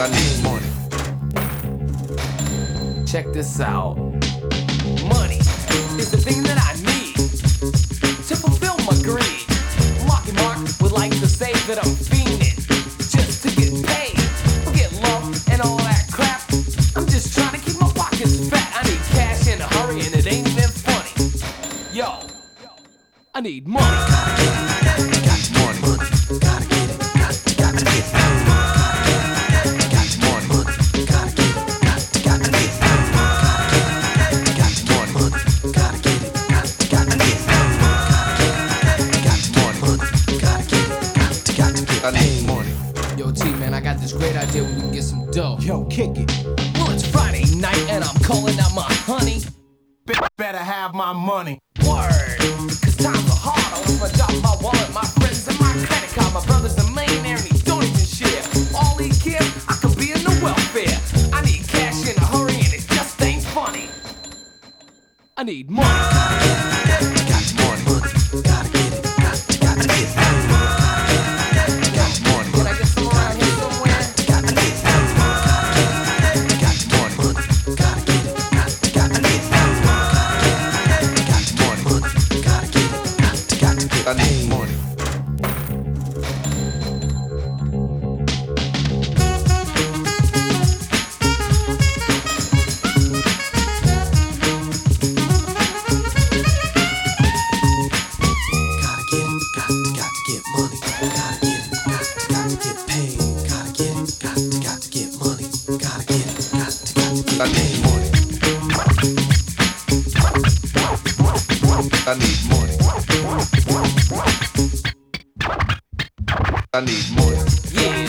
I need money. Check this out. Money is the thing that I need to fulfill my greed. Marky Mark would like to say that I'm fiending just to get paid. Forget love and all that crap. I'm just trying to keep my pockets fat. I need cash in a hurry and it ain't even funny. Yo, I need money. Gotta get it. Got the money. Gotta get it. Got to get it. Got the money. Gotta get it. Got to get it. Got the money. Gotta get it. Got to get it. Got the money. Gotta get it. Got to get it. I need money. Yo, T, man, I got this great idea where we can get some dough. Yo, kick it. Well, it's Friday night and I'm calling out my honey. Better have my money. Word, cause times are hard. I lost my job, my wallet, my friends, and my credit card. My brother's a millionaire and he don't even share. All he cares, I could be in the welfare. I need cash in a hurry and it just ain't funny. I need money. Got the money. Gotta get it. Got to get it. Got the money. Can I get some around here somewhere? Got to get it. Got the money. Gotta get it. Got to get it. Got the money. Gotta get it. Got to get it. I need money. Gotta get it. Got to get money. Gotta get it. Got to get paid. Gotta get it. Got to get money. Gotta get it. Got to get I need money. I need money. I need money. Yeah,